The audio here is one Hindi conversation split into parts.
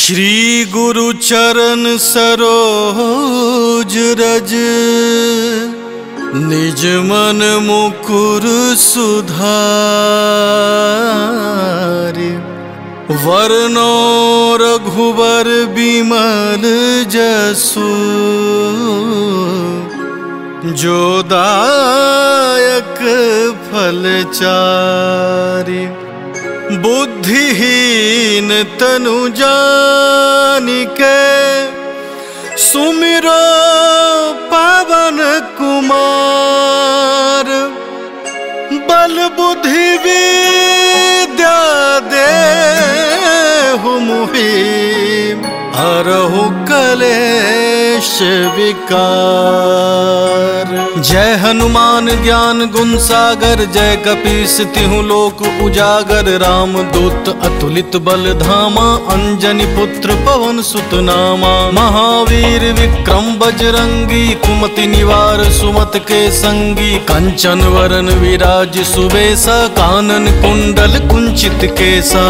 श्री गुरु चरण सरोज रज, निज मन मुकुर सुधारि। वरनो रघुबर बिमल जसु, जो दायक फल चारि। बुद्धिहीन तनु जानिके, सुमिरो पवन कुमार। बल बुद्धि विद्या देहु मोहि, हरहु कलेश विकार। जय हनुमान ज्ञान गुण सागर, जय कपीस तिहुँ लोक उजागर। राम दूत अतुलित बल धामा, अंजनी पुत्र पवन सुत नामा। महावीर विक्रम बजरंगी, कुमति निवार सुमत के संगी। कंचन वरन विराज सुबेसा, कानन कुंडल कुंचित केसा।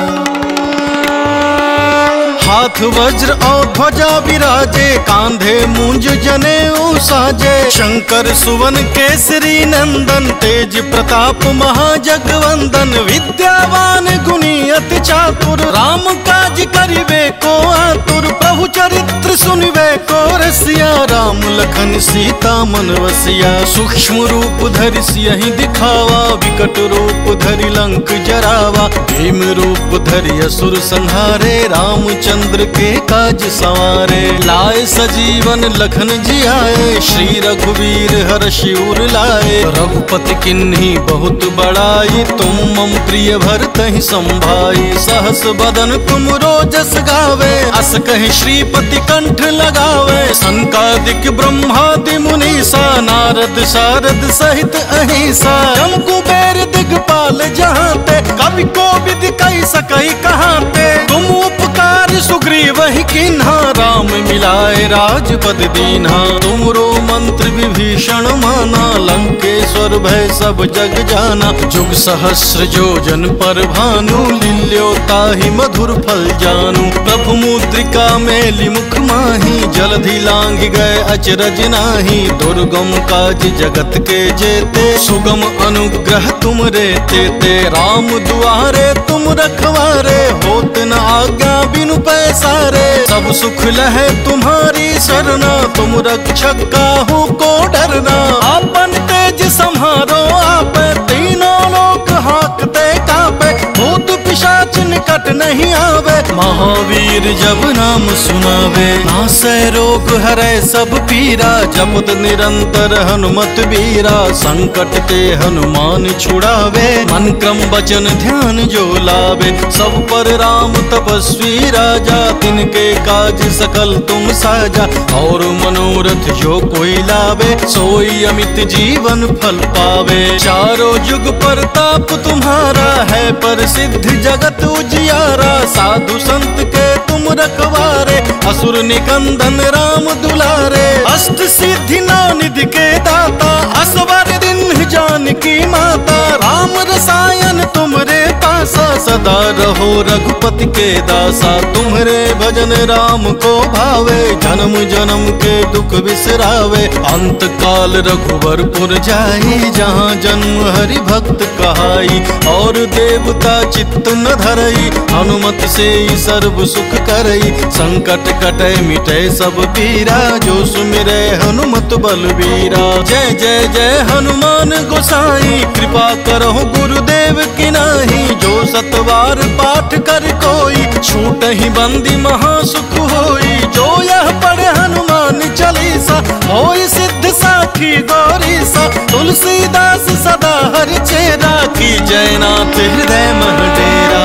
हाथ वज्र और ध्वजा विराजे, कांधे मूंज जनेऊ साजे। शंकर सुवन केसरी नंदन, तेज प्रताप महाजगवंदन। विद्यावान गुणी अति चातुर, राम काज करिबे को आतुर। प्रभु चरित्र सुनिबे को रसिया, राम लखन सीता मन वसिया। सूक्ष्म रूप धरि सियहि दिखावा, विकट रूप धरि लंक जरावा। भीम रूप धरि असुर संहारे, रामचंद्र के काज सवारे। लाए सजीवन लखन जियाए, श्री रघुवीर हर्षि उर लाए। रघुपति किन्ही बहुत बड़ाई, तुम मम प्रिय भरतहि संभाई। सहस बदन तुम रोजस गावे, अस कहि श्रीपति कंठ लगावे। संकादिक ब्रह्मादि मुनीसा, नारद सारद सहित अहिसा। जम कुबेर दिगपाल जहांते, कवि कोविद कहि सकहि कहांते। तुम उपकार सुग्रीव वही किन्हा, राम मिलाए राजपद दीन्हा। तुमरो मंत्र विभीषण माना, लंकेश्वर भय सब जग जाना। जुग सहस्र योजन पर भानु, लील्यो ताहि मधुर फल जानू। प्रभु मुद्रिका मेलि मुख माही, जलधि लांघ गए अचरज नाही। दुर्गम काज जगत के जेते, सुगम अनुग्रह तुमरे तेते। राम दुआरे तुम रखवारे, होत न आज्ञा बिनु पैसारे। सब सुख लहे तुम्हारी सरना, तुम रक्षक काहू को डरना। आपन तेज सम्हारो आपे, तीनों लोक हांकते कांपे। भूत पिशाच निकट नहीं आवे, महावीर जब नाम सुनावे। नासै रोग हरै सब पीरा, जपत निरंतर हनुमत बीरा। संकट ते हनुमान छुड़ावे, मन क्रम वचन ध्यान जो लावे। सब पर राम तपस्वी राजा, तिनके काज सकल तुम साजा। और मनोरथ जो कोई लावे, सोई अमित जीवन फल पावे। चारों जुग परताप तुम्हारा है, प्रसिद्ध जगत उजियारा। साधु संत के तुम रखवारे, असुर निकंदन राम दुलारे। अष्ट सिद्धि नौ निधि के दाता, असवर दिन जानकी माता। राम रसायन तुमरे पासा, सदा रहो रघुपति के दासा। तुम्हारे भजन राम को भावे, जन्म जन्म के दुख बिसरावे। अंत काल रघुवरपुर जाई, जहाँ जन्म हरि भक्त कहाई। और देवता चित्त न धरई, हनुमत से सर्व सुख करई। संकट कटै मिटै सब पीरा, जो सुमिरै हनुमत बलबीरा। जय जय जय हनुमान गोसाई, कृपा करहु गुरुदेव की नाही। जो सतवार पाठ कर कोई, छूटहि बंदी महासुख होई। जो यह पढ़े हनुमान चालीसा, होई सिद्ध साखी गौरीसा। तुलसीदास सदा हरि चेरा, की जयनाथ हृदय मह डेरा।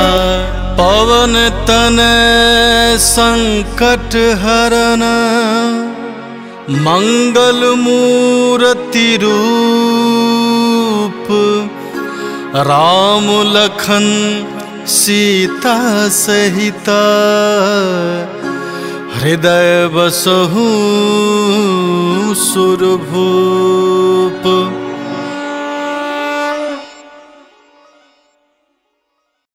पवन तनय संकट हरन, मंगल मूर्ति रूप। राम लखन सीता सहिता, हृदय बसहु सुरभूप।